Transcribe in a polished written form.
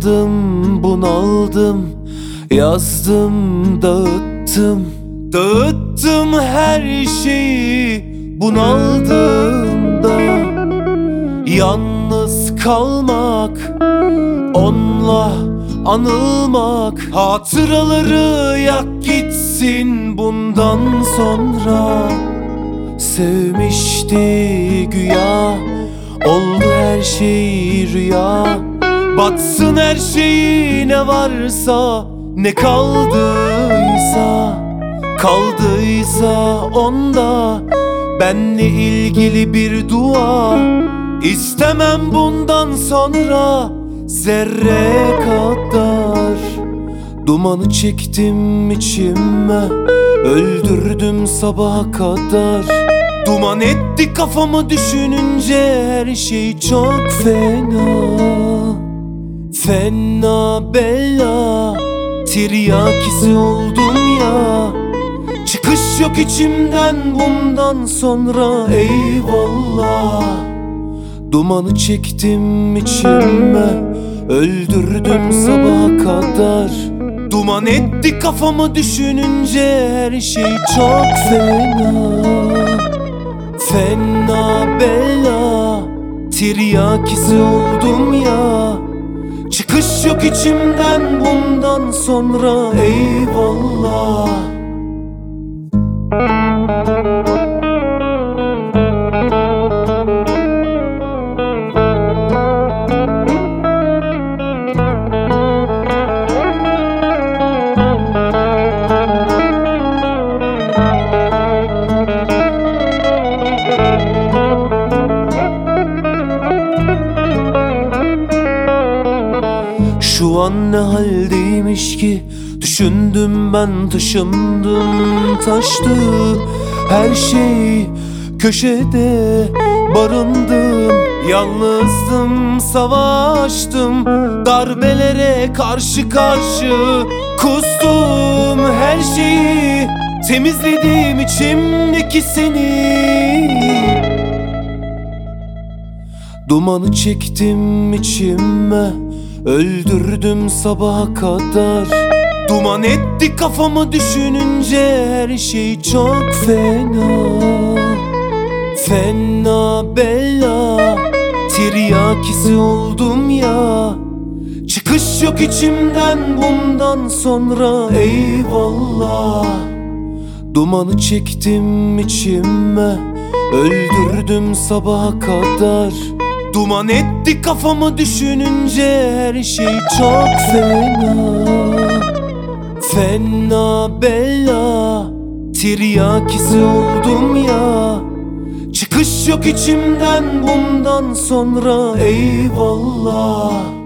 Daraldım, bunaldım, yazdım, dağıttım. Dağıttım her şeyi, bunaldım da. Yalnız kalmak, onunla anılmak. Hatıraları yak gitsin bundan sonra. Sevmişti güya, oldu her şey rüya. Batsın her şeyi, ne varsa, ne kaldıysa. Kaldıysa onda benle ilgili bir dua. İstemem bundan sonra zerre kadar. Dumanı çektim içime, öldürdüm sabaha kadar. Duman etti kafamı düşününce her şey çok fena. Fena bella, tiryakisi oldum ya. Çıkış yok içimden bundan sonra, eyvallah. Dumanı çektim içime, öldürdüm sabaha kadar. Duman etti kafamı düşününce her şey çok fena. Fena bella, tiryakisi oldum ya. Çıkış yok içimden bundan sonra, eyvallah. Şu an ne haldeymiş ki, düşündüm ben, taşındım taştı. Her şey köşede, barındım. Yalnızdım, savaştım, darbelere karşı karşı. Kustum her şeyi, temizledim içimdeki seni. Dumanı çektim içime, öldürdüm sabaha kadar. Duman etti kafamı düşününce her şey çok fena. Fena bella, tiryakisi oldum ya. Çıkış yok içimden bundan sonra, eyvallah. Dumanı çektim içime, öldürdüm sabaha kadar. Duman etti kafamı düşününce her şey çok fena. Fena bella, tiryakisi oldum ya. Çıkış yok içimden bundan sonra, eyvallah.